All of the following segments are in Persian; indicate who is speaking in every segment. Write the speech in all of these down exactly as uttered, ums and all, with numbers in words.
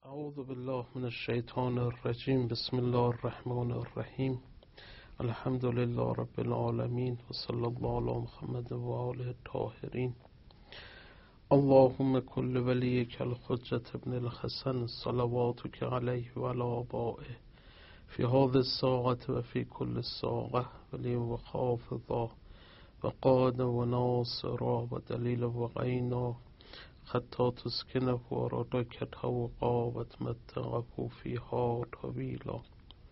Speaker 1: اعوذ بالله من الشیطان الرجیم. بسم الله الرحمن الرحیم. الحمد لله رب العالمین و صلی الله علی محمد و آله الطاهرین. اللهم کل ولیک الحجة ابن الحسن صلواتک علیه و علی آبائه فی هذه الساعة و فی کل ساعة ولی و خافضا و قاد و ناصرا و دلیل و غینا حتی تسکنه و ارادک توقا و تمتعه فیها طویلا.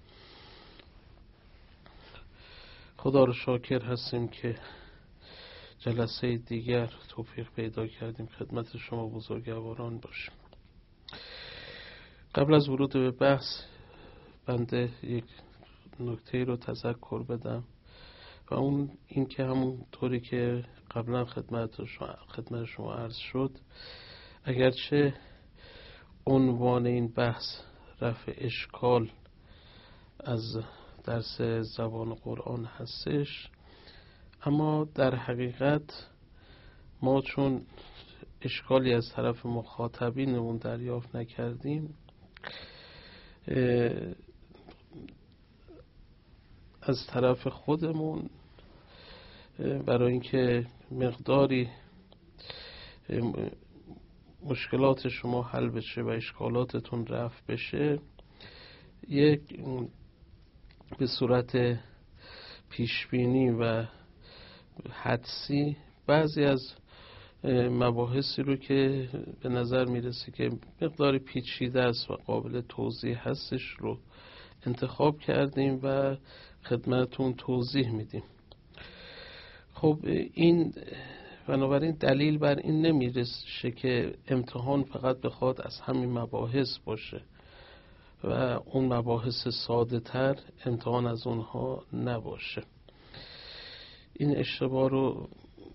Speaker 1: خدا رو شاکر هستیم که جلسه دیگر توفیق پیدا کردیم خدمت شما بزرگواران باشیم. قبل از ورود به بحث بنده یک نکته رو تذکر بدم و اون این که همون طوری که قبلا خدمت شما, خدمت شما عرض شد، اگرچه عنوان این بحث رفع اشکال از درس زبان قرآن هستش، اما در حقیقت ما چون اشکالی از طرف مخاطبینمون دریافت نکردیم، از طرف خودمون برای اینکه مقداری مشکلات شما حل بشه و اشکالاتتون رفع بشه، یک به صورت پیشبینی و حدسی بعضی از مباحثی رو که به نظر میرسه که مقداری پیچیده است و قابل توضیح هستش رو انتخاب کردیم و خدمتون توضیح میدیم. خب این بنابراین دلیل بر این نمیرسه که امتحان فقط بخواد از همین مباحث باشه و اون مباحث ساده تر امتحان از اونها نباشه. این اشتباه رو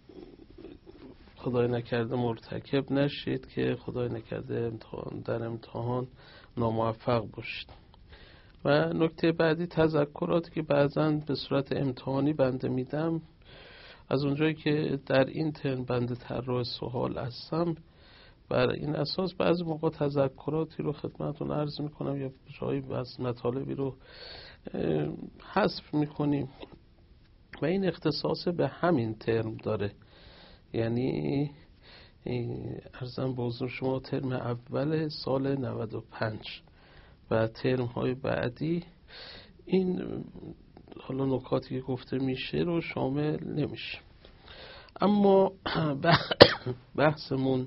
Speaker 1: خدای نکرده مرتکب نشید که خدای نکرده امتحان در امتحان ناموفق باشید. و نکته بعدی تذکراتی که بعضاً به صورت امتحانی بنده میدم، از اونجایی که در این ترم بنده طراح سوال هستم، بر این اساس بعضی موقع تذکراتی رو خدمتتون عرض میکنم یا جایی از مطالبی رو حذف میکنیم و این اختصاص به همین ترم داره. یعنی عرضم به حضور شما ترم اول سال نود و پنج و ترم های بعدی این حالا نکاتی که گفته میشه رو شامل نمیشه. اما بحثمون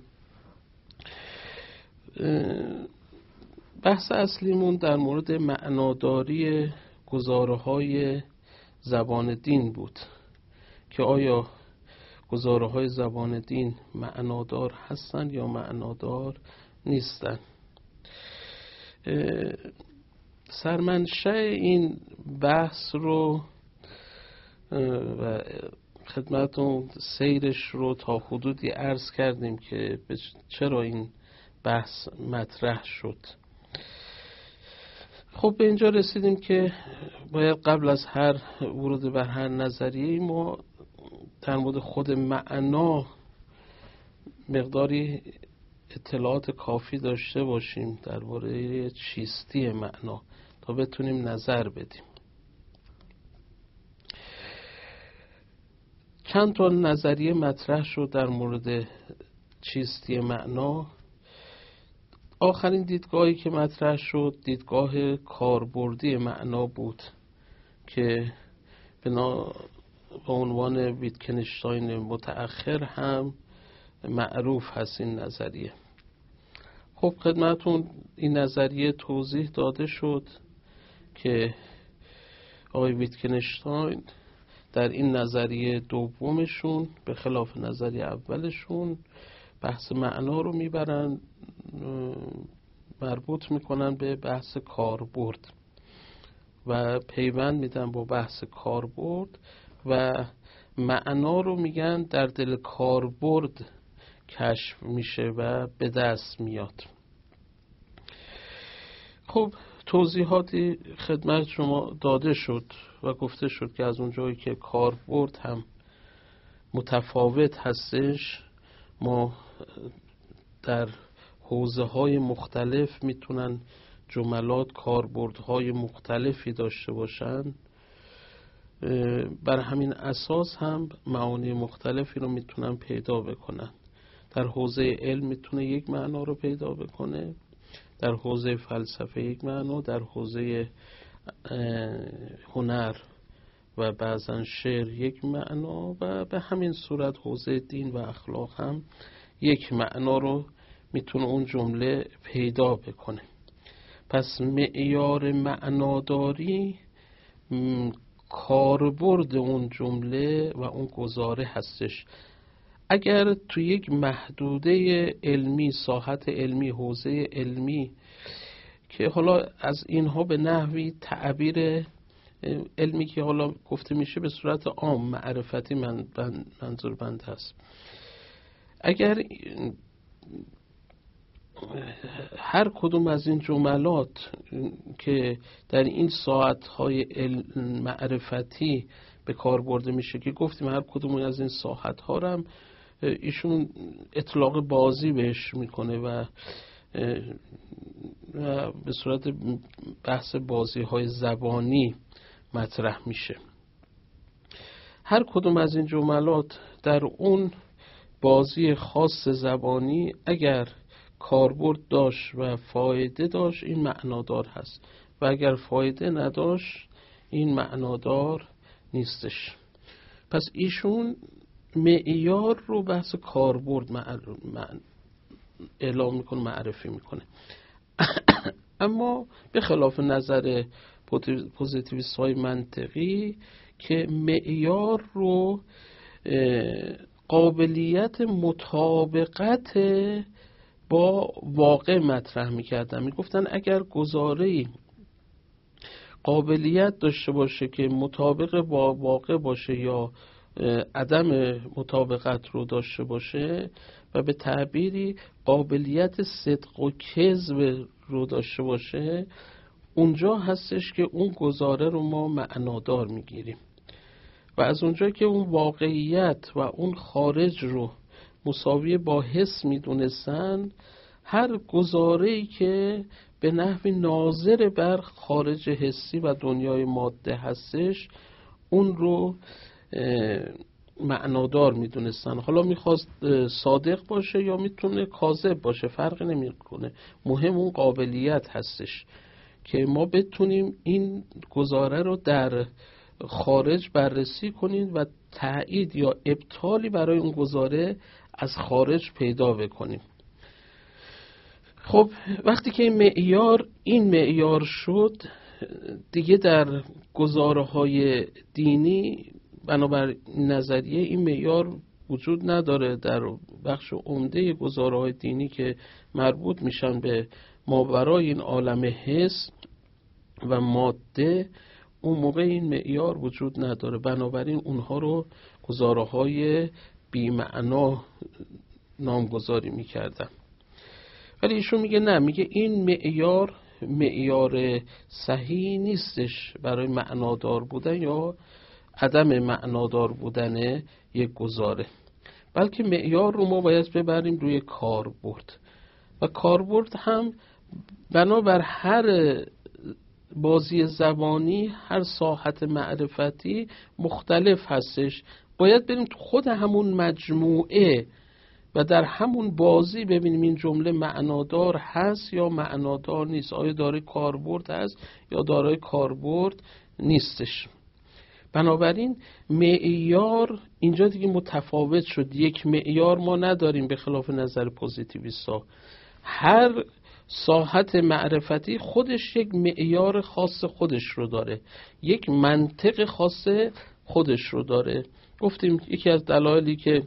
Speaker 1: بحث اصلیمون در مورد معناداری گزاره های زبان دین بود که آیا گزاره های زبان دین معنادار هستن یا معنادار نیستن. سرمنشأ این بحث رو و خدمتون سیرش رو تا حدودی عرض کردیم که چرا این بحث مطرح شد. خب به اینجا رسیدیم که باید قبل از هر ورود بر هر نظریه ما در مورد خود معنا مقداری اطلاعات کافی داشته باشیم درباره چیستی معنا تا بتونیم نظر بدیم. چند تا نظریه مطرح شد در مورد چیستی معنا. آخرین دیدگاهی که مطرح شد دیدگاه کاربردی معنا بود که به عنوان ویتکنشتاین متأخر هم معروف هست این نظریه. خب خدمتون این نظریه توضیح داده شد که آقای ویتکنشتاین در این نظریه دومشون به خلاف نظریه اولشون بحث معنا رو میبرن مربوط میکنن به بحث کاربرد و پیوند میدن با بحث کاربرد و معنا رو میگن در دل کاربرد کشف میشه و به دست میاد. خب توضیحاتی خدمت شما داده شد و گفته شد که از اونجایی که کاربرد هم متفاوت هستش، ما در حوزه های مختلف میتونن جملات کاربردهای مختلفی داشته باشن. بر همین اساس هم معانی مختلفی رو میتونن پیدا بکنن. در حوزه علم میتونه یک معنا رو پیدا بکنه، در حوزه فلسفه یک معنا، در حوزه هنر و بعضا شعر یک معنا و به همین صورت حوزه دین و اخلاق هم یک معنا رو میتونه اون جمله پیدا بکنه. پس معیار معناداری کاربرد اون جمله و اون گزاره هستش. اگر تو یک محدوده علمی، ساحت علمی، حوزه علمی که حالا از اینها به نحوی تعبیر علمی که حالا گفته میشه به صورت عام معرفتی من منظور بند هست، اگر هر کدوم از این جملات که در این ساعتهای معرفتی به کار برده میشه که گفتیم هر کدوم از این ساعتها رو هم ایشون اطلاق بازی بهش میکنه و به صورت بحث بازی های زبانی مطرح میشه. هر کدوم از این جملات در اون بازی خاص زبانی اگر کاربرد داشت و فایده داشت این معنادار هست و اگر فایده نداشت این معنادار نیستش. پس ایشون معیار رو بحث کاربرد اعلام میکنه، معرفی میکنه. اما به خلاف نظر پوزیتیویست های منطقی که معیار رو قابلیت مطابقت با واقع مطرح میکردن، میگفتن اگر گزاره‌ای قابلیت داشته باشه که مطابق با واقع باشه یا عدم مطابقت رو داشته باشه و به تعبیری قابلیت صدق و کذب رو داشته باشه، اونجا هستش که اون گزاره رو ما معنادار میگیریم. و از اونجا که اون واقعیت و اون خارج رو مساوی با حس میدونستن، هر گزاره‌ای که به نحوی ناظر بر خارج حسی و دنیای ماده هستش اون رو معنادار میدونستن. حالا میخواست صادق باشه یا میتونه کاذب باشه، فرقی نمیکنه، مهم اون قابلیت هستش که ما بتونیم این گزاره رو در خارج بررسی کنیم و تایید یا ابطالی برای اون گزاره از خارج پیدا بکنیم. خب وقتی که این معیار این معیار شد، دیگه در گزاره‌های دینی بنابر نظریه این معیار وجود نداره. در بخش عمده گزاره‌های دینی که مربوط میشن به ماورای این عالم حس و ماده، اون موقع این معیار وجود نداره، بنابراین اونها رو گزاره‌های بی‌معنا نامگذاری میکردن. ولی ایشون میگه نه، میگه این معیار معیار صحیح نیستش برای معنادار بودن یا عدم معنادار بودن یک گزاره، بلکه معیار رو ما باید ببریم روی کاربرد و کاربرد هم بنابر هر بازی زبانی، هر ساحت معرفتی مختلف هستش. باید بریم تو خود همون مجموعه و در همون بازی ببینیم این جمله معنادار هست یا معنادار نیست، آیا دارای کاربرد هست یا دارای کاربرد نیستش. بنابراین معیار اینجا دیگه متفاوت شد. یک معیار ما نداریم به خلاف نظر پوزیتیویستا. هر ساحت معرفتی خودش یک معیار خاص خودش رو داره، یک منطق خاص خودش رو داره. گفتیم یکی از دلایلی که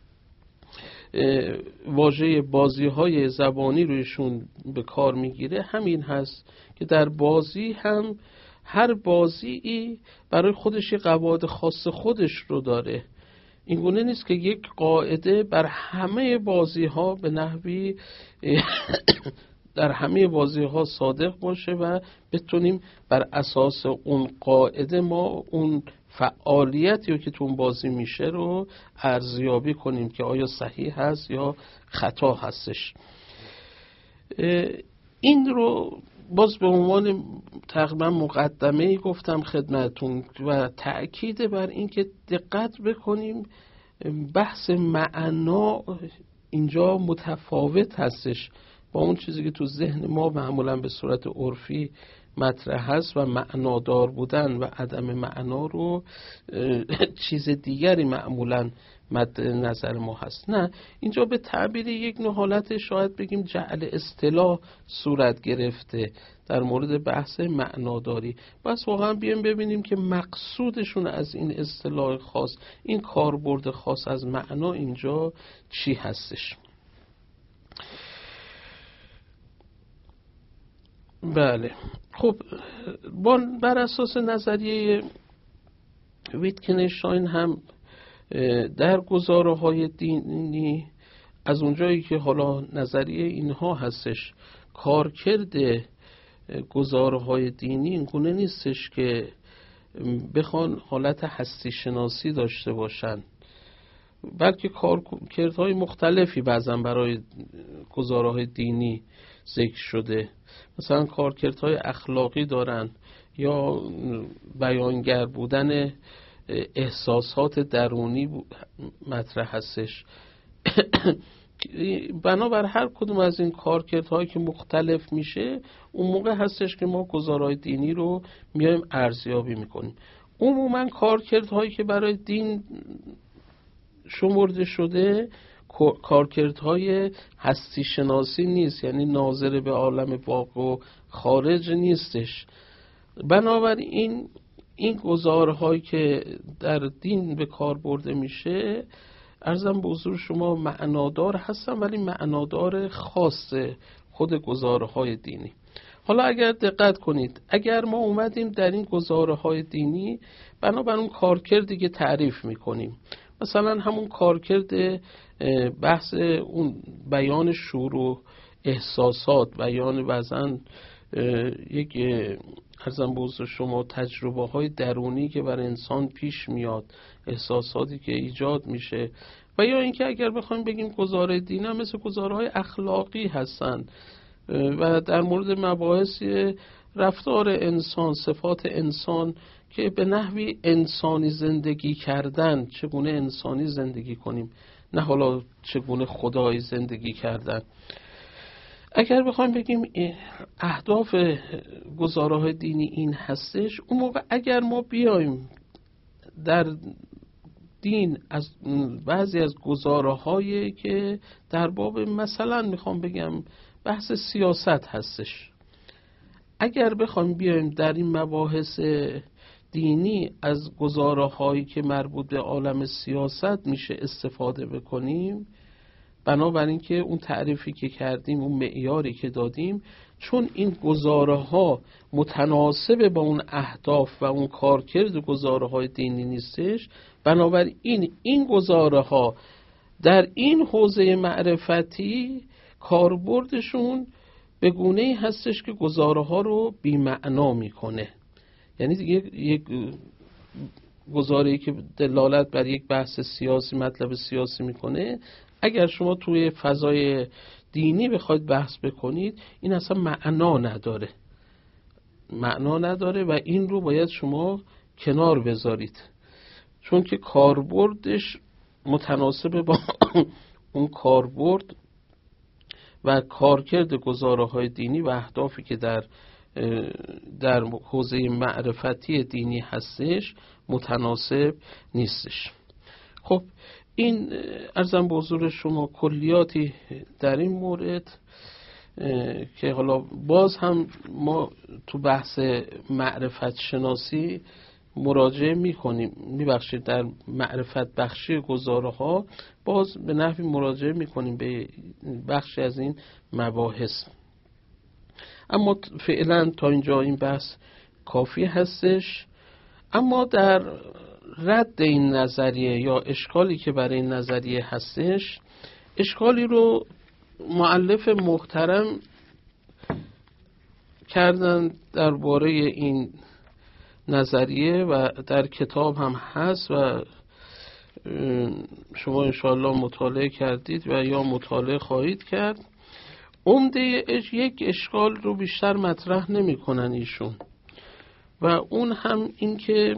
Speaker 1: واژه بازی های زبانی رویشون به کار میگیره همین هست که در بازی هم هر بازی برای خودش یک قواعد خاص خودش رو داره. این گونه نیست که یک قاعده بر همه بازی ها به نحوی در همه بازی ها صادق باشه و بتونیم بر اساس اون قاعده ما اون فعالیتی که تو اون بازی میشه رو ارزیابی کنیم که آیا صحیح هست یا خطا هستش. این رو باز به عنوان تقریبا مقدمه گفتم خدمتون و تأکید بر این که دقت بکنیم بحث معنا اینجا متفاوت هستش با اون چیزی که تو ذهن ما معمولا به صورت عرفی مطرح هست و معنادار بودن و عدم معنا رو چیز دیگری معمولا مد نظر ما هست. نه، اینجا به تعبیر یک نوع حالت شاید بگیم جعل اصطلاح صورت گرفته در مورد بحث معناداری. بس واقعا بیایم ببینیم که مقصودشون از این اصطلاح خاص، این کاربرد خاص از معنا اینجا چی هستش. بله، خب بر اساس نظریه ویتکنشتاین هم در گزاره‌های دینی از اونجایی که حالا نظریه اینها هستش، کارکرد گزاره‌های دینی این گونه نیستش که بخوان حالت هستی شناسی داشته باشن، بلکه کارکردهای مختلفی بعضا برای گزاره‌های دینی ذکر شده. مثلا کارکردهای اخلاقی دارن یا بیانگر بودن احساسات درونی مطرح هستش. بنابر هر کدوم از این کارکردهایی که مختلف میشه، اون موقع هستش که ما گزارهای دینی رو میایم ارزیابی میکنیم. عموما کارکردهایی که برای دین شمرده شده کارکردهای هستی شناسی نیست، یعنی ناظر به عالم واقع و خارج نیستش. بنابراین این گزارهایی که در دین به کار برده میشه عرضم به حضور شما معنادار هستن، ولی معنادار خاص خود گزارهای دینی. حالا اگر دقت کنید، اگر ما اومدیم در این گزارهای دینی بنابر اون کارکردی که تعریف میکنیم، مثلا همون کارکرد بحث اون بیان شعور و احساسات، بیان بعضن یک عرضم به حضور شما تجربه های درونی که بر انسان پیش میاد، احساساتی که ایجاد میشه، و یا اینکه اگر بخوایم بگیم گزاره دین هم مثل گزارهای اخلاقی هستن و در مورد مباحث رفتار انسان، صفات انسان که به نحوی انسانی زندگی کردن، چگونه انسانی زندگی کنیم، نه حالا چگونه خدایی زندگی کردن. اگر بخوایم بگیم اهداف گزاره‌های دینی این هستش، اون موقع اگر ما بیایم در دین از بعضی از گزاره‌هایی که در باب مثلا میخوام بگم بحث سیاست هستش، اگر بخوایم بیایم در این مباحث دینی از گزاره‌هایی که مربوط به عالم سیاست میشه استفاده بکنیم، بنابراین که اون تعریفی که کردیم، اون معیاری که دادیم، چون این گزاره‌ها متناسب با اون اهداف و اون کارکرد گزاره‌های دینی نیستش، بنابراین این این گزاره‌ها در این حوزه معرفتی کاربردشون به گونه‌ای هستش که گزاره‌ها رو بی‌معنا میکنه. یعنی دیگه یک گزاره‌ای که دلالت بر یک بحث سیاسی، مطلب سیاسی میکنه، اگر شما توی فضای دینی بخواید بحث بکنید، این اصلا معنا نداره معنا نداره و این رو باید شما کنار بذارید، چون که کاربردش متناسب با اون کاربرد و کارکرد گزاره‌های دینی و اهدافی که در در حوزه معرفتی دینی هستش متناسب نیستش. خب این عرضم به حضور شما کلیاتی در این مورد که حالا باز هم ما تو بحث معرفت شناسی مراجعه میکنیم، میبخشید در معرفت بخشی گزاره ها باز به نحوی مراجعه میکنیم به بخشی از این مباحث. اما فعلا تا اینجا این بحث کافی هستش. اما در رد این نظریه یا اشکالی که برای این نظریه هستش، اشکالی رو مؤلف محترم کردن درباره این نظریه و در کتاب هم هست و شما انشاءالله مطالعه کردید و یا مطالعه خواهید کرد. عمده یک اشکال رو بیشتر مطرح نمی کنن ایشون و اون هم این که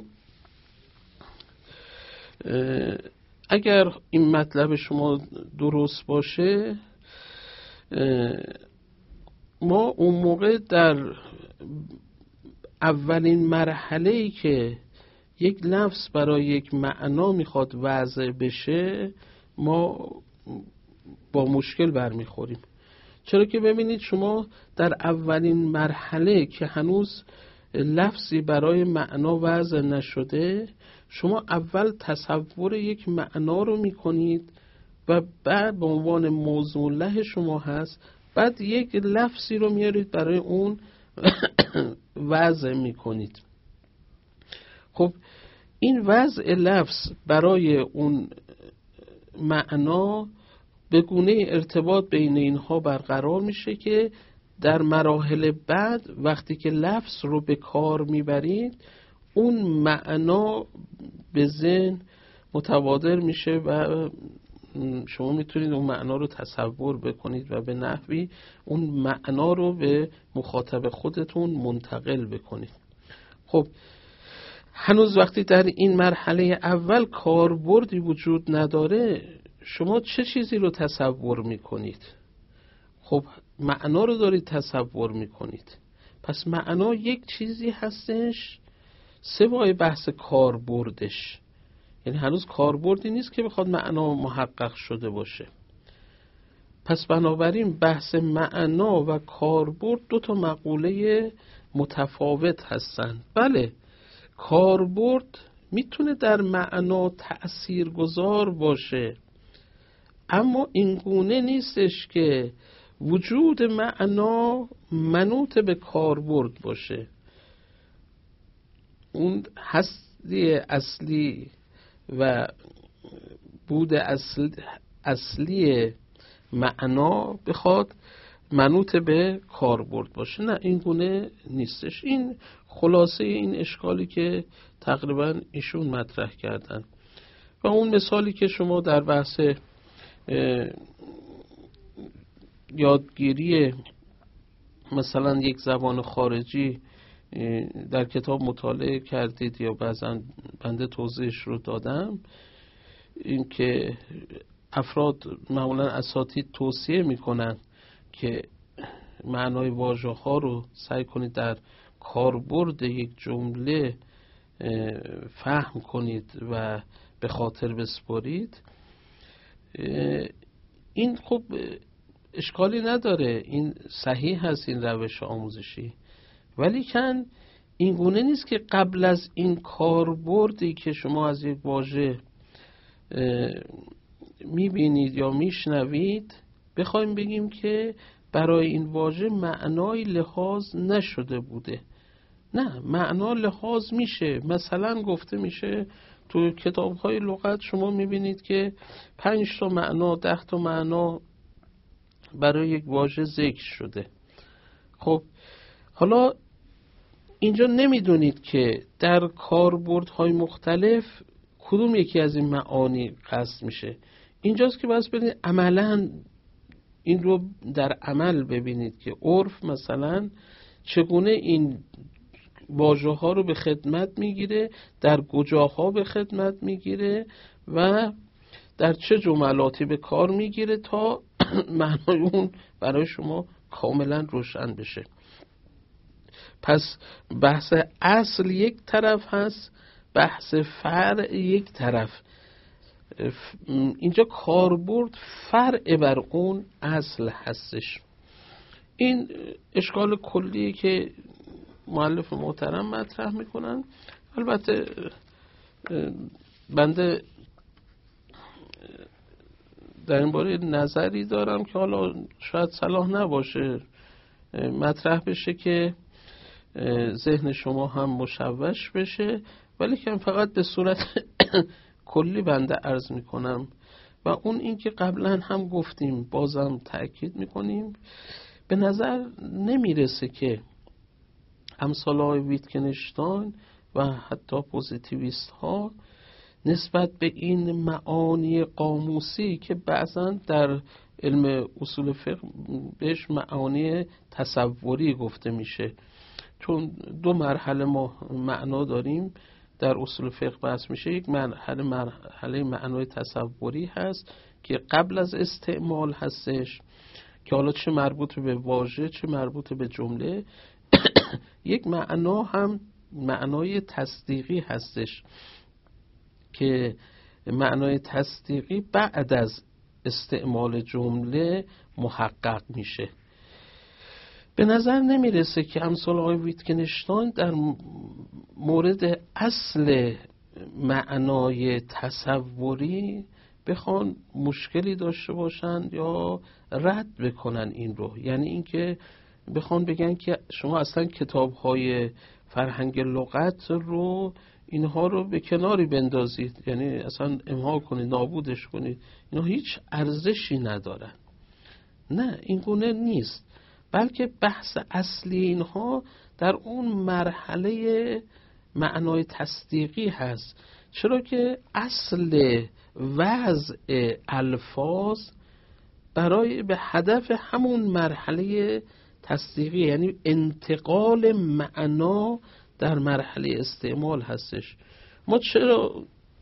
Speaker 1: اگر این مطلب شما درست باشه ما اون موقع در اولین مرحله‌ای که یک لفظ برای یک معنا میخواد وضع بشه ما با مشکل برمیخوریم. چرا که ببینید شما در اولین مرحله که هنوز لفظی برای معنا وضع نشده شما اول تصور یک معنا رو میکنید و بعد به عنوان موضوع له شما هست، بعد یک لفظی رو میارید برای اون وضع میکنید. خب این وضع لفظ برای اون معنا به گونه ارتباط بین اینها برقرار میشه که در مراحل بعد وقتی که لفظ رو به کار میبرید اون معنا به ذهن متبادر میشه و شما میتونید اون معنا رو تصور بکنید و به نحوی اون معنا رو به مخاطب خودتون منتقل بکنید. خب هنوز وقتی در این مرحله اول کاربردی وجود نداره شما چه چیزی رو تصور میکنید؟ خب معنا رو دارید تصور میکنید. پس معنا یک چیزی هستش سوای بحث کاربردش، یعنی هنوز کاربردی نیست که بخواد معنا محقق شده باشه. پس بنابراین بحث معنا و کاربرد دو تا مقوله متفاوت هستند. بله کاربرد میتونه در معنا تأثیرگذار باشه، اما این گونه نیستش که وجود معنا منوط به کاربرد باشه. اون هستی اصلی و بود اصل اصلی معنا بخواد منوط به کاربرد باشه، نه این گونه نیستش. این خلاصه این اشکالی که تقریبا ایشون مطرح کردن و اون مثالی که شما در بحث یادگیری مثلا یک زبان خارجی در کتاب مطالعه کردید یا بعضا بنده توضیحش رو دادم، این که افراد معمولا اساتید توصیه میکنن که معنای واژه ها رو سعی کنید در کاربرد یک جمله فهم کنید و به خاطر بسپارید. این خب اشکالی نداره، این صحیح هست این روش آموزشی، ولی کن این گونه نیست که قبل از این کاربردی که شما از یک واژه میبینید یا میشنوید بخوایم بگیم که برای این واژه معنای لحاظ نشده بوده. نه، معنا لحاظ میشه. مثلا گفته میشه تو کتاب‌های لغت شما میبینید که پنج تا معنا ده تا معنا برای یک واژه ذکر شده. خب حالا اینجا نمیدونید که در کاربردهای مختلف کدوم یکی از این معانی قصد میشه. اینجاست که باید ببینید عملاً این رو در عمل ببینید که عرف مثلا چگونه این واژه ها رو به خدمت میگیره، در کجاها به خدمت میگیره و در چه جملاتی به کار میگیره تا معنای اون برای شما کاملا روشن بشه. پس بحث اصل یک طرف هست، بحث فرع یک طرف. اینجا کاربرد فرع بر اون اصل هستش. این اشکال کلی که مؤلف محترم مطرح میکنن. البته بنده در این باره نظری دارم که حالا شاید صلاح نباشه مطرح بشه که ذهن شما هم مشوش بشه، ولی که فقط به صورت کلی بنده عرض میکنم و اون این که قبلا هم گفتیم بازم تأکید میکنیم، به نظر نمیرسه که امثال های ویتکنشتاین و حتی پوزیتیویست ها نسبت به این معانی قاموسی که بعضا در علم اصول فقه بهش معانی تصوری گفته میشه، چون دو مرحله ما معنا داریم در اصول فقه بحث میشه. یک مرحله مرحله معنای تصوری هست که قبل از استعمال هستش، که حالا چه مربوط به واژه چه مربوط به جمله. یک معنا هم معنای تصدیقی هستش که معنای تصدیقی بعد از استعمال جمله محقق میشه. به نظر نمیرسه که امثال آقای ویتکنشتاین در مورد اصل معنای تصوری بخوان مشکلی داشته باشن یا رد بکنن این رو. یعنی اینکه بخوان بگن که شما اصلا کتاب‌های فرهنگ لغت رو اینها رو به کناری بندازید، یعنی اصلا امحا کنید، نابودش کنید، اینا هیچ ارزشی ندارن. نه، این گونه نیست، بلکه بحث اصلی اینها در اون مرحله معنای تصدیقی هست. چرا که اصل وضع الفاظ برای به هدف همون مرحله تصدیقی، یعنی انتقال معنا در مرحله استعمال هستش. ما چرا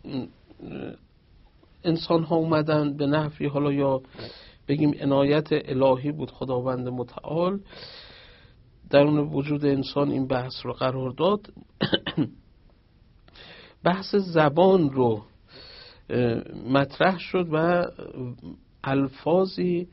Speaker 1: انسان ها اومدن به نحوی، حالا یا بگیم عنایت الهی بود، خداوند متعال درون وجود انسان این بحث رو قرار داد، بحث زبان رو مطرح شد و الفاظی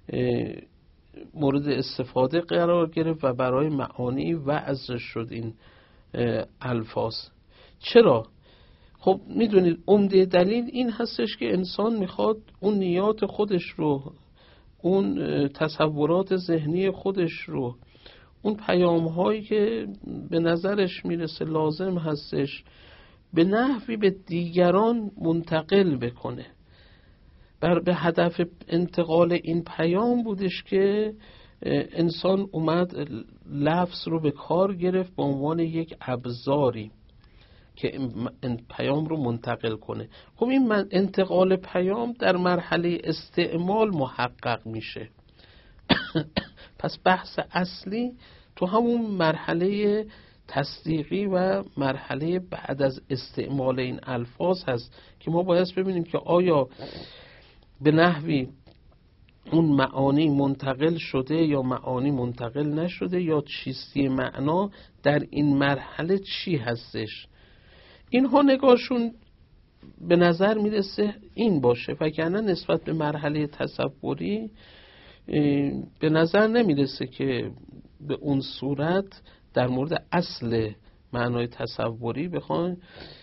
Speaker 1: مورد استفاده قرار گرفت و برای معانی وضع شد این الفاظ. چرا؟ خب میدونید عمده دلیل این هستش که انسان میخواد اون نیات خودش رو، اون تصورات ذهنی خودش رو، اون پیام هایی که به نظرش میرسه لازم هستش به نحوی به دیگران منتقل بکنه. بر به هدف انتقال این پیام بودش که انسان اومد لفظ رو به کار گرفت به عنوان یک ابزاری که این پیام رو منتقل کنه. خب این انتقال پیام در مرحله استعمال محقق میشه. پس بحث اصلی تو همون مرحله تصدیقی و مرحله بعد از استعمال این الفاظ هست که ما باید ببینیم که آیا به نحوی اون معانی منتقل شده یا معانی منتقل نشده، یا چیستی معنا در این مرحله چی هستش. اینها نگاهشون به نظر میرسه این باشه، وگرنه نسبت به مرحله تصوری به نظر نمیرسه که به اون صورت در مورد اصل معنای تصوری بخوان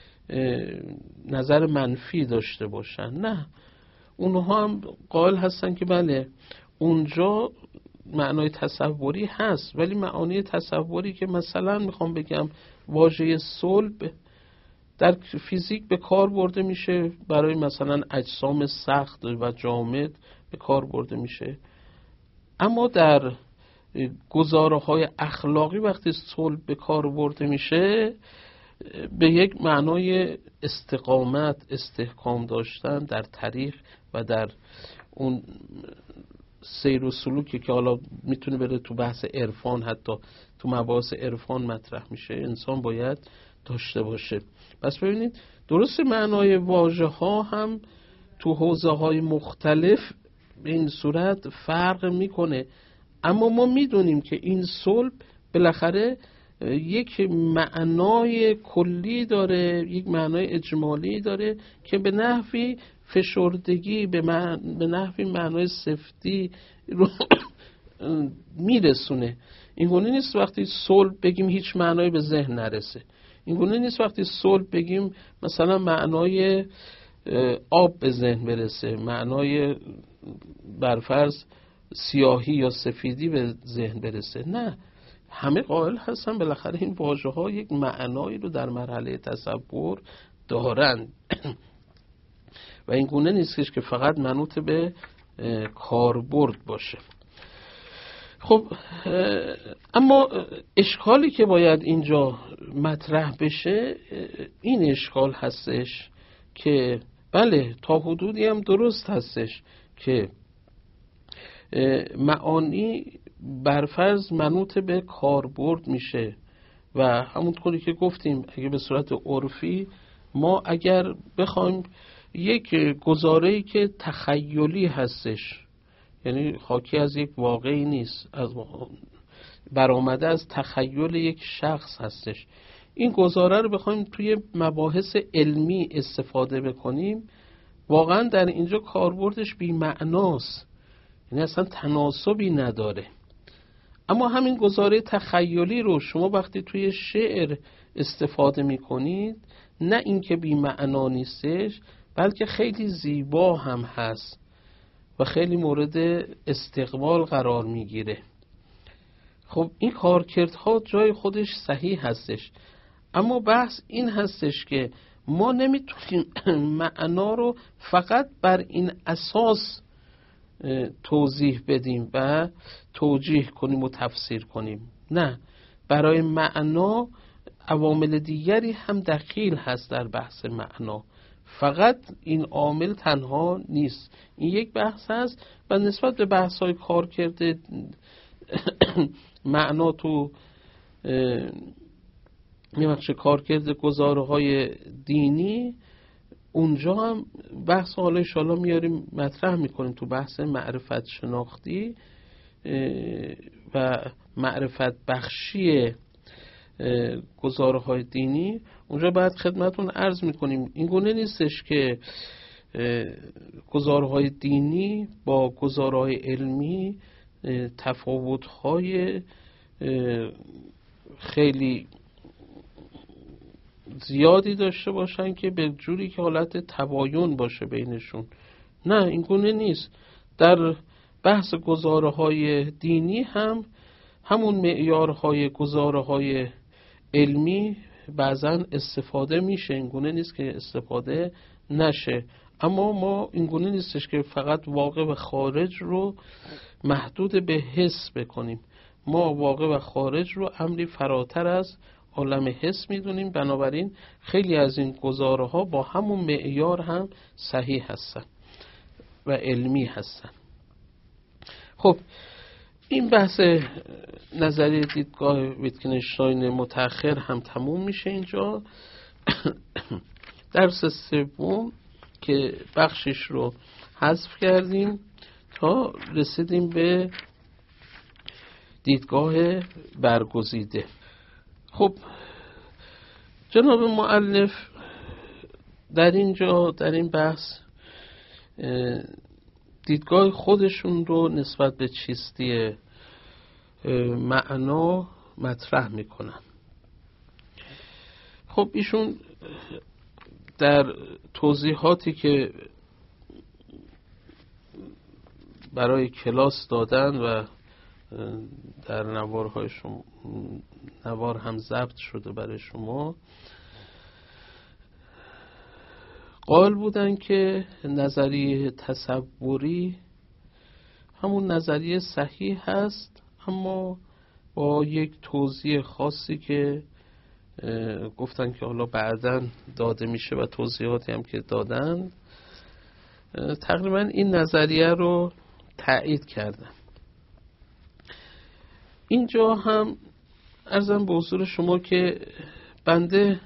Speaker 1: نظر منفی داشته باشن. نه، اونها هم قائل هستن که بله اونجا معنای تصوری هست، ولی معانی تصوری که مثلا میخوام بگم واژه صلب در فیزیک به کار برده میشه برای مثلا اجسام سخت و جامد به کار برده میشه، اما در گزاره های اخلاقی وقتی صلب به کار برده میشه به یک معنای استقامت، استحکام داشتن در طریق و در اون سیر و سلوکی که حالا میتونه بره تو بحث عرفان، حتی تو مباحث عرفان مطرح میشه، انسان باید داشته باشه. پس ببینید درست معنای واژه ها هم تو حوزه های مختلف به این صورت فرق میکنه، اما ما میدونیم که این صلب بالاخره یک معنای کلی داره، یک معنای اجمالی داره که به نحوی فشردگی، به, معنی، به نحوی معنای سفتی رو میرسونه. این گونه نیست وقتی صلب بگیم هیچ معنای به ذهن نرسه. این گونه نیست وقتی صلب بگیم مثلا معنای آب به ذهن برسه، معنای برفرض سیاهی یا سفیدی به ذهن برسه. نه، همه قائل هستن بالاخره این واژه ها یک معنایی رو در مرحله تصور دارن و این گونه نیستش که فقط منوط به کاربرد باشه. خب اما اشکالی که باید اینجا مطرح بشه این اشکال هستش که بله تا حدودی هم درست هستش که معانی برفرض منوط به کاربرد میشه و همونطوری که گفتیم اگه به صورت عرفی ما اگر بخوایم یک گزاره‌ای که تخیلی هستش، یعنی حاکی از یک واقعی نیست، از برآمده از تخیل یک شخص هستش، این گزاره رو بخوایم توی مباحث علمی استفاده بکنیم، واقعا در اینجا کاربردش بی معناست، یعنی اصلا تناسبی نداره. اما همین گزاره تخیلی رو شما وقتی توی شعر استفاده میکنید، نه اینکه بی معنا نیستش، بلکه خیلی زیبا هم هست و خیلی مورد استقبال قرار میگیره. خب این کارکردها جای خودش صحیح هستش، اما بحث این هستش که ما نمیتونیم معنا رو فقط بر این اساس توضیح بدیم و توجیه کنیم و تفسیر کنیم. نه، برای معنا عوامل دیگری هم دخیل هست در بحث معنا، فقط این عامل تنها نیست. این یک بحث هست و نسبت به بحث های کار کرده معنا تو میبخشه کار کرده گزاره های دینی، اونجا هم بحث حالا انشاءالله میاریم مطرح میکنیم تو بحث معرفت شناختی و معرفت بخشی گزاره های دینی. اونجا باید خدمتون عرض میکنیم این گونه نیستش که گزاره های دینی با گزاره های علمی تفاوت های خیلی زیادی داشته باشن که به جوری که حالت تباین باشه بینشون. نه، این گونه نیست. در بحث گزاره های دینی هم همون معیارهای گزاره های علمی بعضا استفاده میشه، این گونه نیست که استفاده نشه. اما ما این گونه نیستش که فقط واقع و خارج رو محدود به حس بکنیم. ما واقع و خارج رو امری فراتر از عالم حس میدونیم، بنابراین خیلی از این گزاره ها با همون معیار هم صحیح هستن و علمی هستن. خب این بحث نظریه دیدگاه ویتگنشتاین متأخر هم تموم میشه اینجا. درس سوم که بخشش رو حذف کردیم تا رسیدیم به دیدگاه برگزیده. خب جناب مؤلف در اینجا در این بحث دیدگاه خودشون رو نسبت به چیستی معنا مطرح میکنن. خب ایشون در توضیحاتی که برای کلاس دادن و در نوارهای شما نوار هم ضبط شده برای شما، قائل بودن که نظریه تصوری همون نظریه صحیح هست، اما با یک توضیح خاصی که گفتن که حالا بعداً داده میشه و توضیحاتی هم که دادن تقریبا این نظریه رو تایید کردن. اینجا هم عرضم به حضور شما که بنده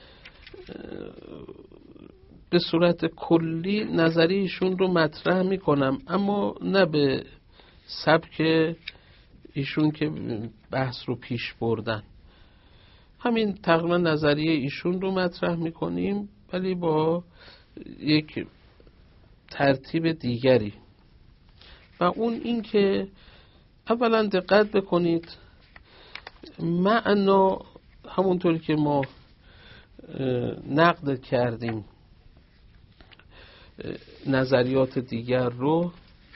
Speaker 1: به صورت کلی نظریه‌شون رو مطرح میکنم، اما نه به سبک ایشون که بحث رو پیش بردن. همین تقریبا نظریه ایشون رو مطرح میکنیم ولی با یک ترتیب دیگری، و اون این که اولا دقت بکنید معنا همونطوری که ما نقد کردیم نظریات دیگر رو،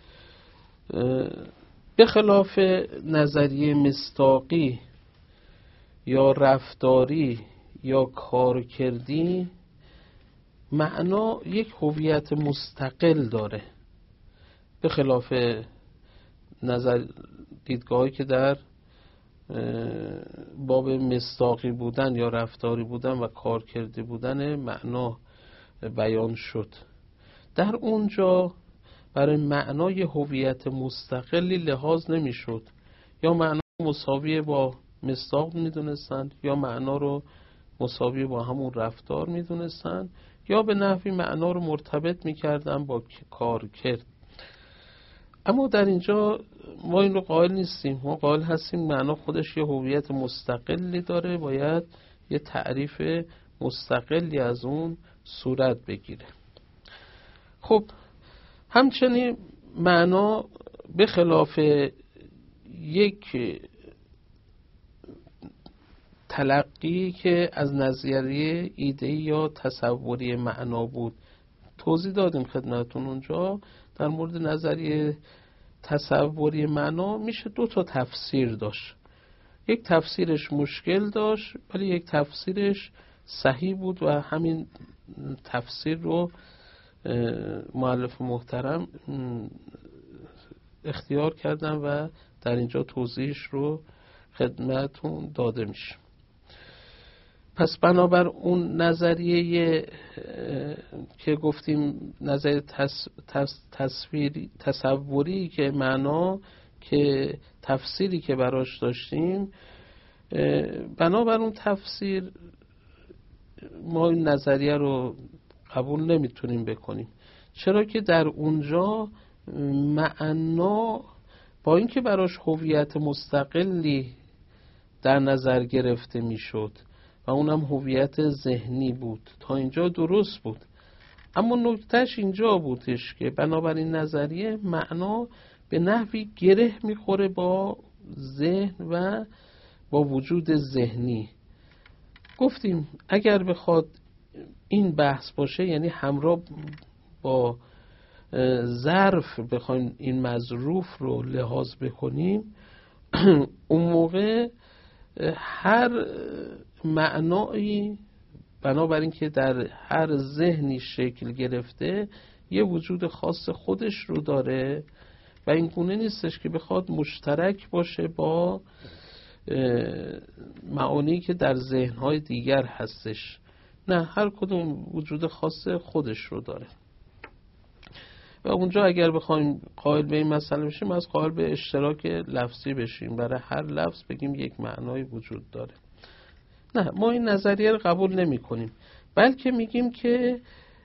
Speaker 1: به خلاف نظریه مصداقی یا رفتاری یا کارکردی، معنا یک هویت مستقل داره، به خلاف نظر دیدگاهی که در باب مصداقی بودن یا رفتاری بودن و کارکردی بودن معنا بیان شد. در اونجا برای معنای هویت مستقلی لحاظ نمیشد. یا معنا مساوی با مصداق میدونستند، یا معنا رو مساوی با همون رفتار میدونستند، یا به نحوی معنا رو مرتبط میکردن با کار کرد. اما در اینجا ما این رو قائل نیستیم. ما قائل هستیم معنا خودش یه هویت مستقلی داره، باید یه تعریف مستقلی از اون صورت بگیره. خب همچنین معنا به خلاف یک تلقی که از نظریه ایده یا تصوری معنا بود، توضیح دادیم خدمتون اونجا در مورد نظریه تصوری معنا میشه دو تا تفسیر داشت. یک تفسیرش مشکل داشت ولی یک تفسیرش صحیح بود و همین تفسیر رو مؤلف محترم اختیار کردن و در اینجا توضیحش رو خدمتون داده میشه. پس بنابر اون نظریه که گفتیم نظریه تص، تص، تصویری تصوری که معنا که تفسیری که براش داشتیم، بنابر اون تفسیر ما این نظریه رو قبول نمیتونیم بکنیم. چرا که در اونجا معنا با اینکه براش هویت مستقلی در نظر گرفته میشد و اونم هویت ذهنی بود، تا اینجا درست بود. اما نکتهش اینجا بودش که بنابراین نظریه معنا به نحوی گره میخوره با ذهن و با وجود ذهنی. گفتیم اگر بخواد این بحث باشه، یعنی همراه با ظرف بخوایم این مظروف رو لحاظ بکنیم، اون موقع هر معنایی بنابراین که در هر ذهنی شکل گرفته یه وجود خاص خودش رو داره و این گونه نیستش که بخواد مشترک باشه با معانی که در ذهنهای دیگر هستش. نه، هر کدوم وجود خاص خودش رو داره. و اونجا اگر بخوایم قائل به این مسئله بشیم، از قائل به اشتراک لفظی بشیم، برای هر لفظ بگیم یک معنای وجود داره. نه، ما این نظریه رو قبول نمی کنیم، بلکه میگیم که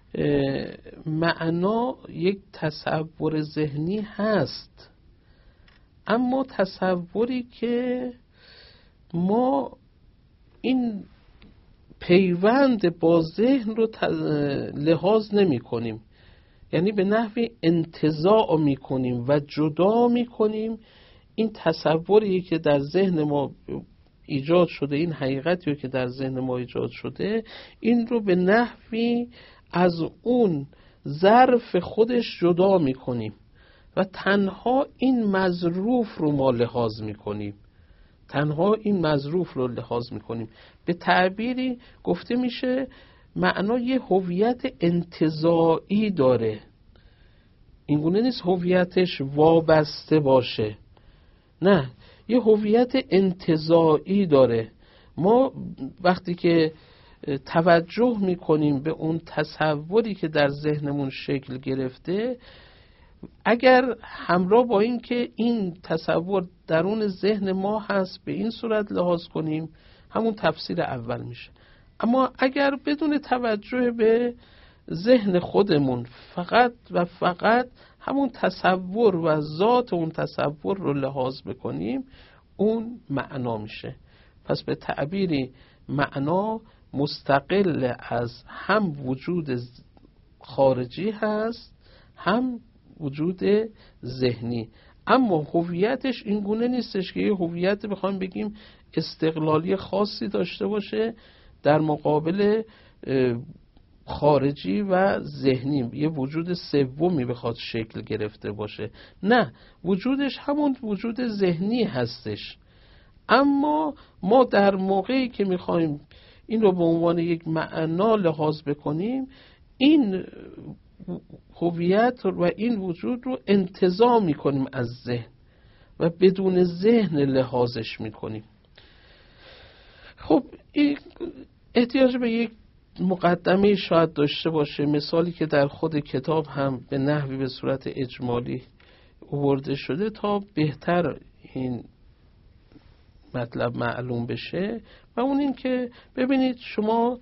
Speaker 1: معنا یک تصور ذهنی هست، اما تصوری که ما این پیوند با ذهن رو لحاظ نمی کنیم، یعنی به نحوی انتزاع می کنیم و جدا می کنیم این تصوری که در ذهن ما ایجاد شده، این حقیقتی که در ذهن ما ایجاد شده، این رو به نحوی از اون ظرف خودش جدا می کنیم و تنها این مظروف رو ما لحاظ می کنیم. تنها این مظروف رو لحاظ می کنیم. به تعبیری گفته میشه معنا یه هویت انتزاعی داره. اینگونه نیست هویتش وابسته باشه، نه، یه هویت انتزاعی داره. ما وقتی که توجه میکنیم به اون تصوری که در ذهنمون شکل گرفته، اگر همراه با این که این تصور درون ذهن ما هست به این صورت لحاظ کنیم، همون تفسیر اول میشه. اما اگر بدون توجه به ذهن خودمون فقط و فقط همون تصور و ذات اون تصور رو لحاظ بکنیم، اون معنا میشه. پس به تعبیری معنا مستقل از هم وجود خارجی هست، هم وجود ذهنی. اما هویتش این گونه نیستش که یه هویت بخوایم بگیم استقلالی خاصی داشته باشه در مقابل خارجی و ذهنی، یه وجود سومی بخواد شکل گرفته باشه. نه، وجودش همون وجود ذهنی هستش. اما ما در موقعی که میخوایم این رو به عنوان یک معنا لحاظ بکنیم، این هویت و این وجود رو انتزاع میکنیم از ذهن و بدون ذهن لحاظش میکنیم. خب این احتیاج به یک مقدمه شاید داشته باشه، مثالی که در خود کتاب هم به نحوی به صورت اجمالی آورده شده تا بهتر این مطلب معلوم بشه، و اون این که ببینید شما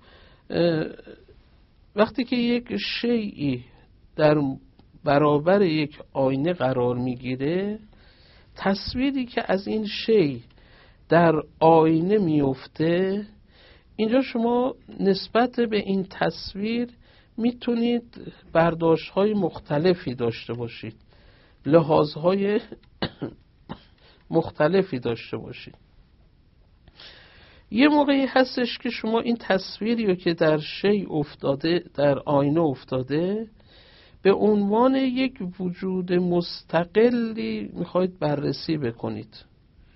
Speaker 1: وقتی که یک شیئی در برابر یک آینه قرار میگیره، تصویری که از این شی در آینه میفته، اینجا شما نسبت به این تصویر میتونید برداشت‌های مختلفی داشته باشید، لحاظهای مختلفی داشته باشید. یه موقعی هستش که شما این تصویری رو که در شی افتاده، در آینه افتاده، به عنوان یک وجود مستقلی میخواید بررسی بکنید،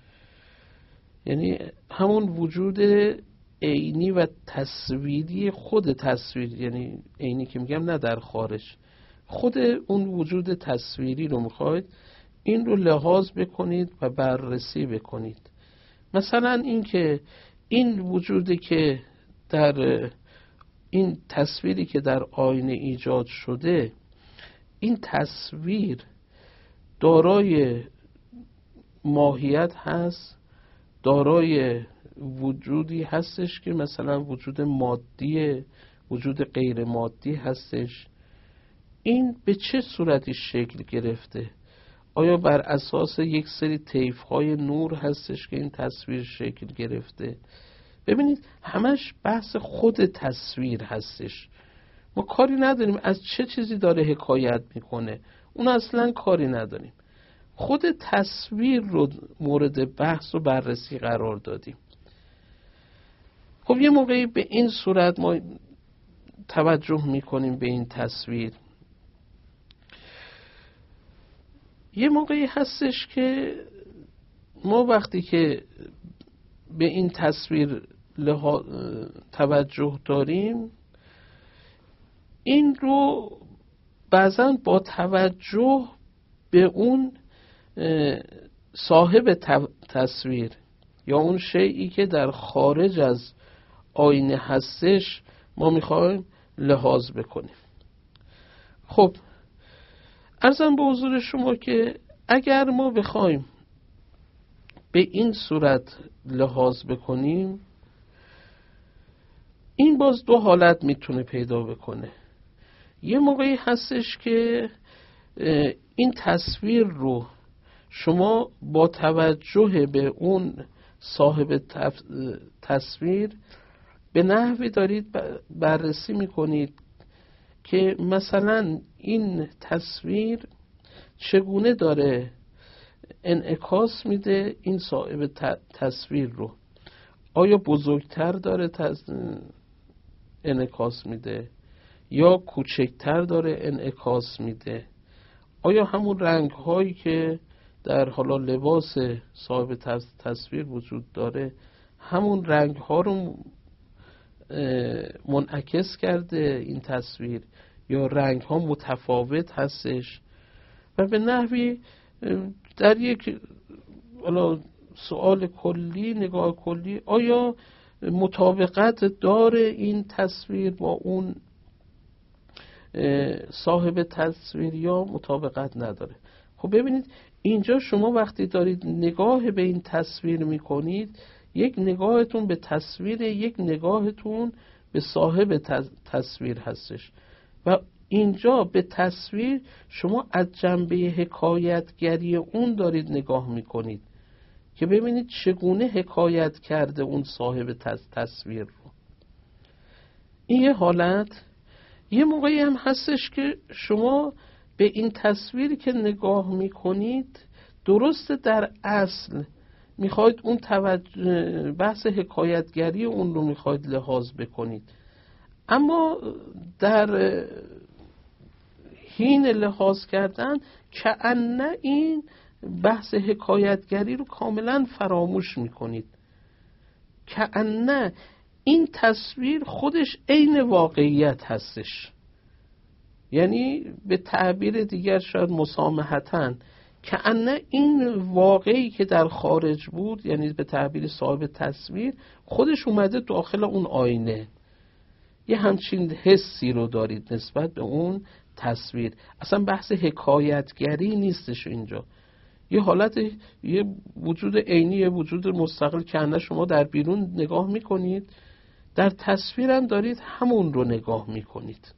Speaker 1: یعنی همون وجود عینی و تصویری خود تصویر، یعنی عینی که میگم نه در خارج، خود اون وجود تصویری رو میخواید این رو لحاظ بکنید و بررسی بکنید. مثلا این که این وجودی که در این تصویری که در آینه ایجاد شده، این تصویر دارای ماهیت هست، دارای وجودی هستش که مثلا وجود مادی، وجود غیر مادی هستش. این به چه صورتی شکل گرفته؟ آیا بر اساس یک سری طیف‌های نور هستش که این تصویر شکل گرفته؟ ببینید همش بحث خود تصویر هستش. ما کاری نداریم از چه چیزی داره حکایت میکنه، اون اصلا کاری نداریم. خود تصویر رو مورد بحث و بررسی قرار دادیم. خب یه موقعی به این صورت ما توجه میکنیم به این تصویر. یه موقعی هستش که ما وقتی که به این تصویر لها... توجه داریم، این رو بعضا با توجه به اون صاحب تصویر یا اون شیئی که در خارج از آینه هستش ما میخوایم لحاظ بکنیم. خب عرضم به حضور شما که اگر ما بخوایم به این صورت لحاظ بکنیم، این باز دو حالت میتونه پیدا بکنه. یه موقعی هستش که این تصویر رو شما با توجه به اون صاحب تصویر به نحوی دارید بررسی میکنید که مثلا این تصویر چگونه داره انعکاس میده این صاحب تصویر رو. آیا بزرگتر داره انعکاس میده یا کوچکتر داره انعکاس میده؟ آیا همون رنگ هایی که در حالا لباس صاحب تصویر وجود داره همون رنگ ها رو منعکس کرده این تصویر، یا رنگ ها متفاوت هستش؟ و به نحوی در یک حالا سوال کلی، نگاه کلی، آیا مطابقت داره این تصویر با اون صاحب تصویر یا مطابقت نداره؟ خب ببینید اینجا شما وقتی دارید نگاه به این تصویر میکنید، یک نگاهتون به تصویر، یک نگاهتون به صاحب تصویر هستش و اینجا به تصویر شما از جنبه حکایتگری اون دارید نگاه میکنید که ببینید چگونه حکایت کرده اون صاحب تصویر رو. این یه حالت. یه موقعی هم هستش که شما به این تصویری که نگاه میکنید درست در اصل میخواید اون توجه بحث حکایتگری اون رو میخواید لحاظ بکنید، اما در حین لحاظ کردن کأنه این بحث حکایتگری رو کاملا فراموش میکنید، کأنه این تصویر خودش عین واقعیت هستش. یعنی به تعبیر دیگر شاید مسامحتاً کأنه این واقعی که در خارج بود، یعنی به تعبیر صاحب تصویر، خودش اومده داخل اون آینه. یه همچین حسی رو دارید نسبت به اون تصویر. اصلا بحث حکایتگری نیستش اینجا، یه حالت، یه وجود عینی، یه وجود مستقل که نه شما در بیرون نگاه میکنید، در تصویرم دارید همون رو نگاه میکنید.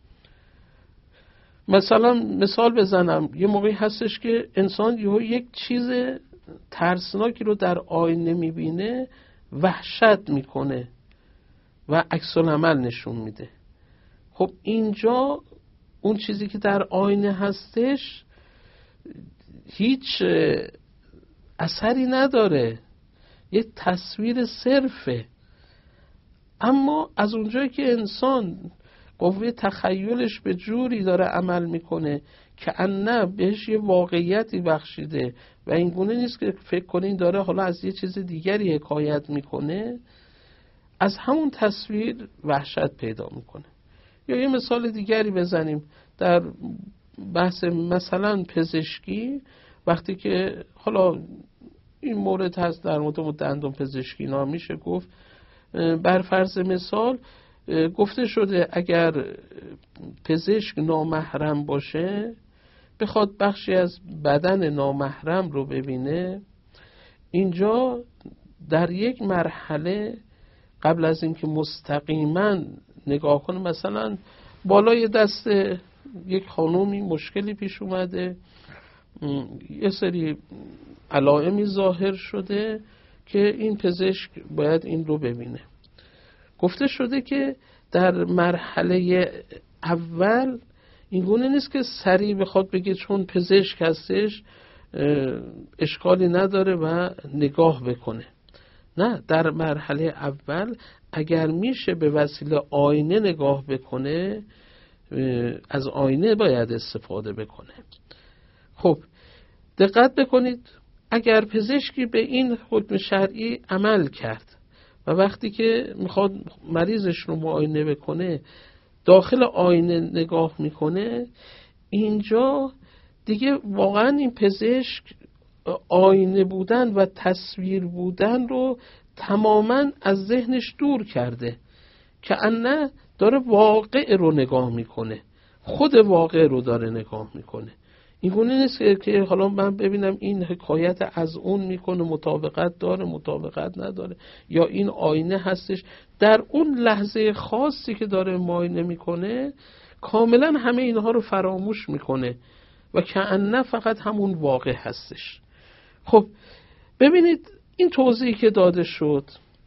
Speaker 1: مثلا مثال بزنم، یه موقعی هستش که انسان یه یک چیز ترسناکی رو در آینه میبینه، وحشت میکنه و عکس العمل نشون میده. خب اینجا اون چیزی که در آینه هستش هیچ اثری نداره، یه تصویر صرفه. اما از اونجایی که انسان قوه تخیلش به جوری داره عمل میکنه که انه بهش یه واقعیتی بخشیده و این گونه نیست که فکر کنه این داره حالا از یه چیز دیگری حکایت میکنه، از همون تصویر وحشت پیدا میکنه. یا یه مثال دیگری بزنیم در بحث مثلا پزشکی، وقتی که حالا این مورد هست در مورد دندون پزشکی نا میشه گفت، بر فرض مثال گفته شده اگر پزشک نامحرم باشه، بخواد بخشی از بدن نامحرم رو ببینه، اینجا در یک مرحله قبل از اینکه مستقیما نگاه کنه، مثلا بالای دست یک خانومی مشکلی پیش اومده، یه سری علائمی ظاهر شده که این پزشک باید این رو ببینه. گفته شده که در مرحله اول این گونه نیست که سریع بخواد بگه چون پزشک هستش اشکالی نداره و نگاه بکنه. نه، در مرحله اول اگر میشه به وسیله آینه نگاه بکنه، از آینه باید استفاده بکنه. خب دقت بکنید، اگر پزشکی به این حکم شرعی عمل کرد و وقتی که میخواد مریضش رو معاینه بکنه داخل آینه نگاه میکنه، اینجا دیگه واقعا این پزشک آینه بودن و تصویر بودن رو تماما از ذهنش دور کرده، که انه داره واقع رو نگاه میکنه، خود واقع رو داره نگاه میکنه. این گونه نیست که حالا من ببینم این حکایت از اون میکنه، مطابقت داره مطابقت نداره، یا این آینه هستش. در اون لحظه خاصی که داره معاینه میکنه کاملا همه اینها رو فراموش میکنه و کأنه فقط همون واقع هستش. خب ببینید این توضیحی که داده شد،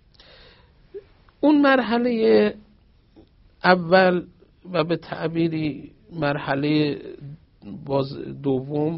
Speaker 1: اون مرحله اول و به تعبیری مرحله باز دوم،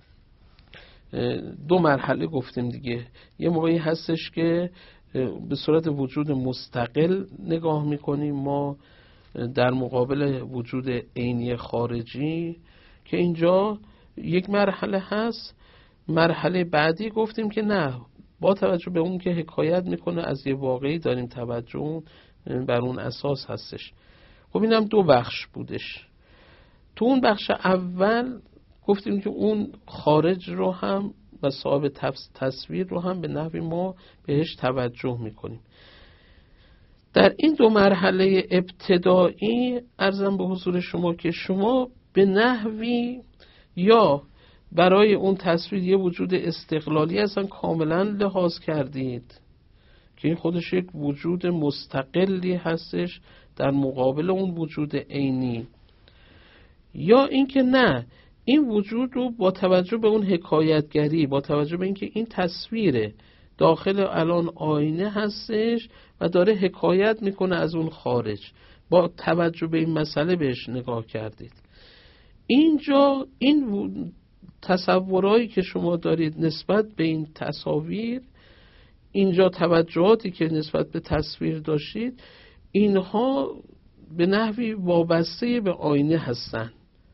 Speaker 1: دو مرحله گفتیم دیگه. یه موقعی هستش که به صورت وجود مستقل نگاه میکنیم ما در مقابل وجود عینی خارجی، که اینجا یک مرحله هست. مرحله بعدی گفتیم که نه، با توجه به اون که حکایت میکنه از یه واقعی داریم توجه بر اون اساس هستش. خب اینم دو بخش بودش. تو اون بخش اول گفتیم که اون خارج رو هم و صاحب تصویر رو هم به نحوی ما بهش توجه میکنیم. در این دو مرحله ابتدایی عرضم به حضور شما که شما به نحوی یا برای اون تصویر یه وجود استقلالی اصلا کاملا لحاظ کردید که این خودش یک وجود مستقلی هستش در مقابل اون وجود عینی، یا اینکه نه، این وجود رو با توجه به اون حکایتگری، با توجه به اینکه این تصویر داخل الان آینه هستش و داره حکایت میکنه از اون خارج، با توجه به این مسئله بهش نگاه کردید. اینجا این تصورایی که شما دارید نسبت به این تصاویر، اینجا توجهاتی که نسبت به تصویر داشتید، اینها به نحوی وابسته به آینه هستند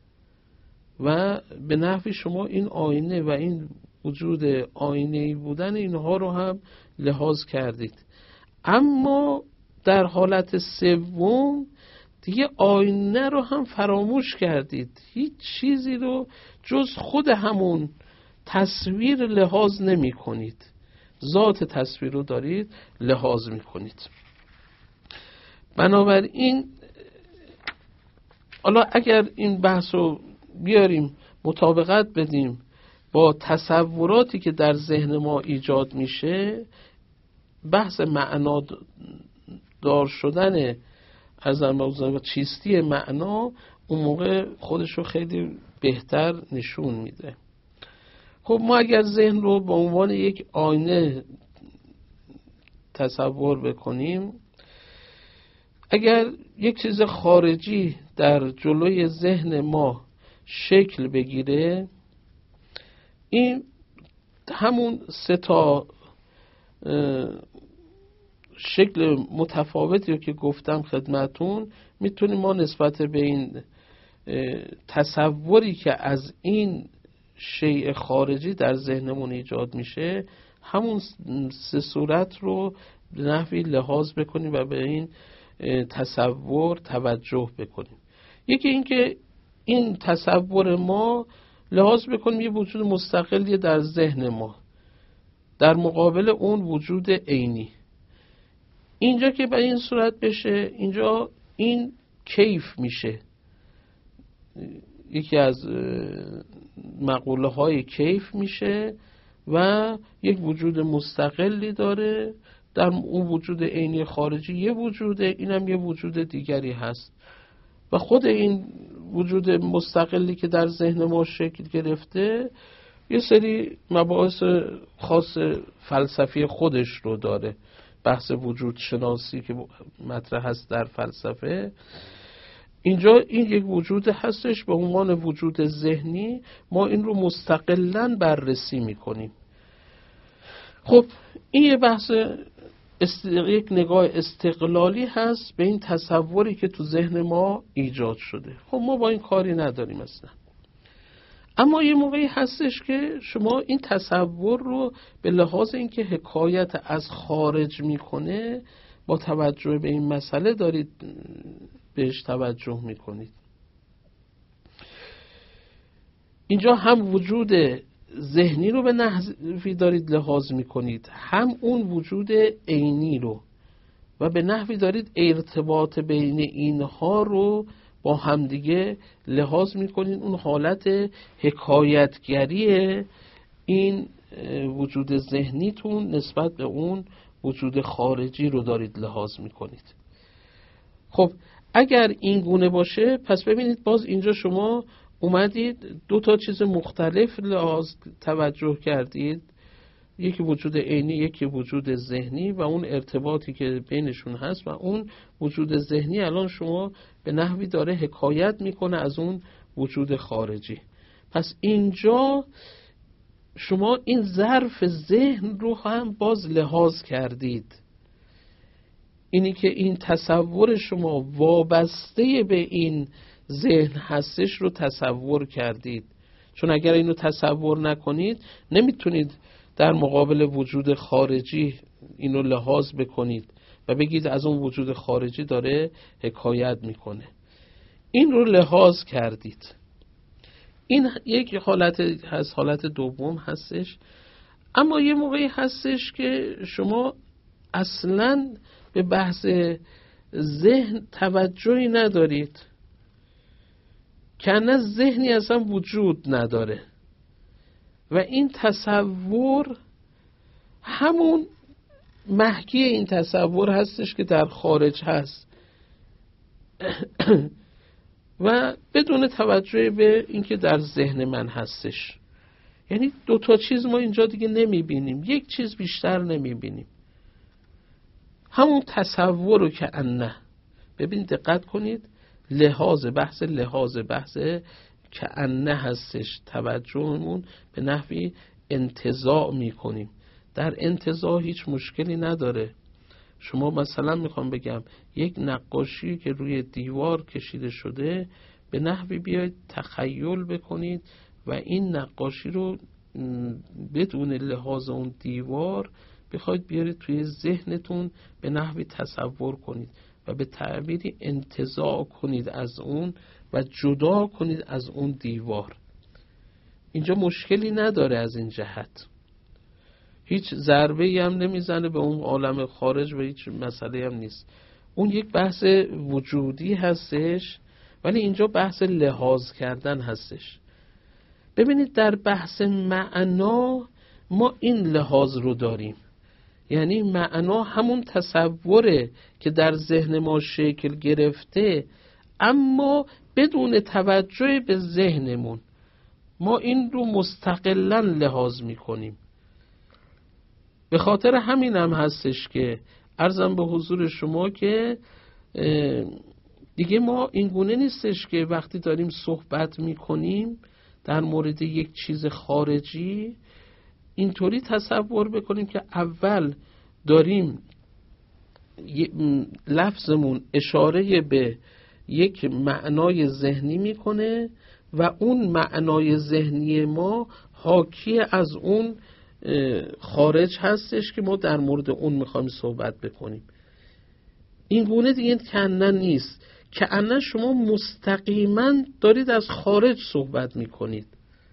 Speaker 1: و به نحوی شما این آینه و این وجود آینه‌ای بودن اینها رو هم لحاظ کردید. اما در حالت سوم دیگه آینه رو هم فراموش کردید، هیچ چیزی رو جز خود همون تصویر لحاظ نمی کنید، ذات تصویر رو دارید لحاظ می کنید. بنابراین حالا اگر این بحث رو بیاریم مطابقت بدیم با تصوراتی که در ذهن ما ایجاد میشه، بحث معنادار شدن از موضوع چیستی معنا اون موقع خودش رو خیلی بهتر نشون میده. خب ما اگر ذهن رو به عنوان یک آینه تصور بکنیم، اگر یک چیز خارجی در جلوی ذهن ما شکل بگیره، این همون سه تا شکل متفاوتی رو که گفتم خدمتون، میتونیم ما نسبت به این تصوری که از این شیء خارجی در ذهنمون ایجاد میشه، همون سه صورت رو به نحوی لحاظ بکنیم و به این تصور توجه بکنیم. یکی این که این تصور ما لحاظ بکنیم یه وجود مستقلی در ذهن ما، در مقابل اون وجود عینی. اینجا که به این صورت بشه، اینجا این کیف میشه، یکی از مقوله های کیف میشه و یک وجود مستقلی داره. در اون وجود عینی خارجی یه وجوده، اینم یه وجود دیگری هست و خود این وجود مستقلی که در ذهن ما شکل گرفته یه سری مباحث خاص فلسفی خودش رو داره. بحث وجود شناسی که مطرح هست در فلسفه، اینجا این یک وجود هستش به عنوان وجود ذهنی، ما این رو مستقلاً بررسی میکنیم. خب این یه بحث است... یک نگاه استقلالی هست به این تصوری که تو ذهن ما ایجاد شده. خب ما با این کاری نداریم اصلا. اما یه موقعی هستش که شما این تصور رو به لحاظ اینکه حکایت از خارج میکنه، با توجه به این مسئله دارید بهش توجه میکنید. اینجا هم وجود ذهنی رو به نحوی دارید لحاظ میکنید، هم اون وجود عینی رو، و به نحوی دارید ارتباط بین اینها رو با همدیگه لحاظ میکنید. اون حالت حکایتگری این وجود ذهنیتون نسبت به اون وجود خارجی رو دارید لحاظ میکنید. خب اگر این گونه باشه، پس ببینید باز اینجا شما اومدید دو تا چیز مختلف لحاظ توجه کردید، یکی وجود عینی، یکی وجود ذهنی، و اون ارتباطی که بینشون هست، و اون وجود ذهنی الان شما به نحوی داره حکایت میکنه از اون وجود خارجی. پس اینجا شما این ظرف ذهن رو هم باز لحاظ کردید، اینی که این تصور شما وابسته به این ذهن هستش رو تصور کردید. چون اگر اینو تصور نکنید نمیتونید در مقابل وجود خارجی اینو لحاظ بکنید و بگید از اون وجود خارجی داره حکایت میکنه. این رو لحاظ کردید. این یک حالت هست، حالت دوم هستش. اما یه موقعی هستش که شما اصلاً به بحث ذهن توجهی ندارید، که نه ذهنی اصلا وجود نداره و این تصور همون محکی این تصور هستش که در خارج هست و بدون توجه به اینکه در ذهن من هستش. یعنی دو تا چیز ما اینجا دیگه نمیبینیم، یک چیز بیشتر نمیبینیم، همون تصور رو که انه. ببین دقت کنید، لحاظ بحث لحاظ بحث که انه هستش، توجهمون به نحوی انتزاع میکنیم. در انتزاع هیچ مشکلی نداره. شما مثلا میخوام بگم یک نقاشی که روی دیوار کشیده شده، به نحوی بیاید تخیل بکنید و این نقاشی رو بدون لحاظ اون دیوار بخواید بیارید توی ذهنتون به نحوی تصور کنید و به تعبیری انتزاع کنید از اون و جدا کنید از اون دیوار. اینجا مشکلی نداره از این جهت، هیچ ضربه‌ای هم نمیزنه به اون عالم خارج و هیچ مسئله هم نیست. اون یک بحث وجودی هستش ولی اینجا بحث لحاظ کردن هستش. ببینید در بحث معنا ما این لحاظ رو داریم، یعنی معنا همون تصوره که در ذهن ما شکل گرفته، اما بدون توجه به ذهنمون ما این رو مستقلاً لحاظ میکنیم. به خاطر همین هم هستش که عرضم به حضور شما که دیگه ما این گونه نیستش که وقتی داریم صحبت میکنیم در مورد یک چیز خارجی اینطوری تصور بکنیم که اول داریم لفظمون اشاره به یک معنای ذهنی میکنه و اون معنای ذهنی ما حاکی از اون خارج هستش که ما در مورد اون میخوایم صحبت بکنیم. این گونه دیگه کنن نیست که کنن شما مستقیما دارید از خارج صحبت میکنید،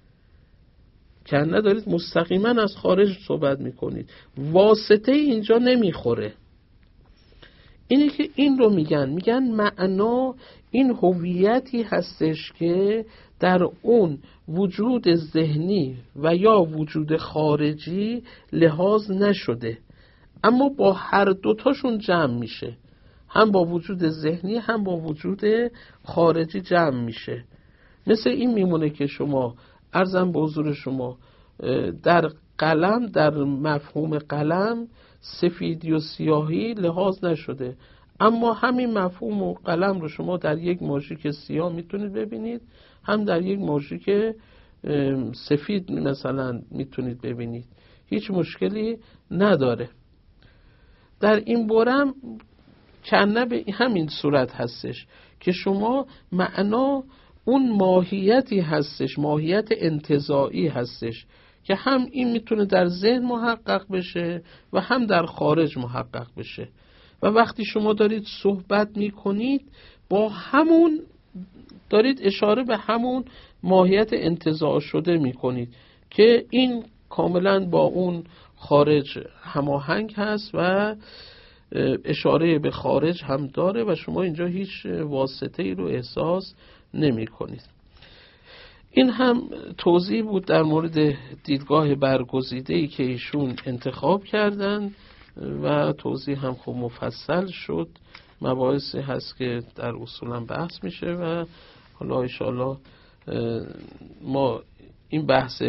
Speaker 1: کنن دارید مستقیما از خارج صحبت میکنید، واسطه اینجا نمیخوره. اینه که این رو میگن میگن معنا این هویتی هستش که در اون وجود ذهنی و یا وجود خارجی لحاظ نشده، اما با هر دوتاشون جمع میشه، هم با وجود ذهنی هم با وجود خارجی جمع میشه. مثل این میمونه که شما عرضم به حضور شما در قلم، در مفهوم قلم سفیدی و سیاهی لحاظ نشده، اما همین مفهوم و قلم رو شما در یک ماژیک سیاه میتونید ببینید، هم در یک ماژیک سفید مثلا میتونید ببینید، هیچ مشکلی نداره. در این بارم کنه به همین صورت هستش که شما معنا اون ماهیتی هستش، ماهیت انتزاعی هستش که هم این میتونه در ذهن محقق بشه و هم در خارج محقق بشه. و وقتی شما دارید صحبت میکنید با همون دارید اشاره به همون ماهیت انتزاع شده میکنید که این کاملا با اون خارج هماهنگ هست و اشاره به خارج هم داره و شما اینجا هیچ واسطه ای رو احساس نمی کنید. این هم توضیح بود در مورد دیدگاه برگزیده‌ای که ایشون انتخاب کردن و توضیح هم خوب مفصل شد. مباحثی هست که در اصولا بحث میشه و حالا انشاءالله ما این بحث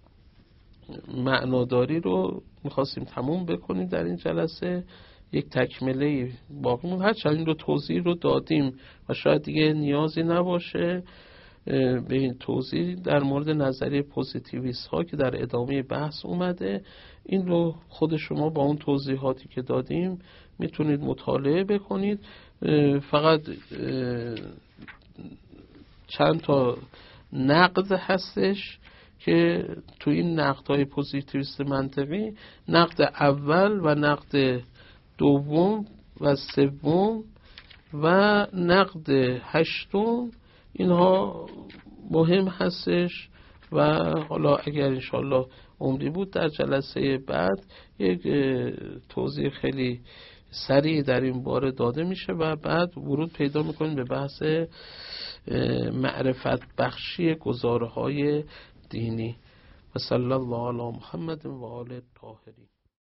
Speaker 1: معناداری رو میخواستیم تموم بکنیم در این جلسه. یک تکمله باقی مون، هرچند این رو توضیح رو دادیم و شاید دیگه نیازی نباشه به این توضیح در مورد نظریه پوزیتیویست ها که در ادامه بحث اومده. این رو خود شما با اون توضیحاتی که دادیم میتونید مطالعه بکنید. فقط چند تا نقد هستش که تو این نقدهای پوزیتیویست منطقی، نقد اول و نقد دوم و سوم و نقد هشتم، اینها مهم هستش و حالا اگر انشالله عمری بود در جلسه بعد یک توضیح خیلی سریع در این باره داده میشه و بعد ورود پیدا میکنیم به بحث معرفت بخشی گزارهای دینی. و صلی الله علی محمد و آل طاهرین.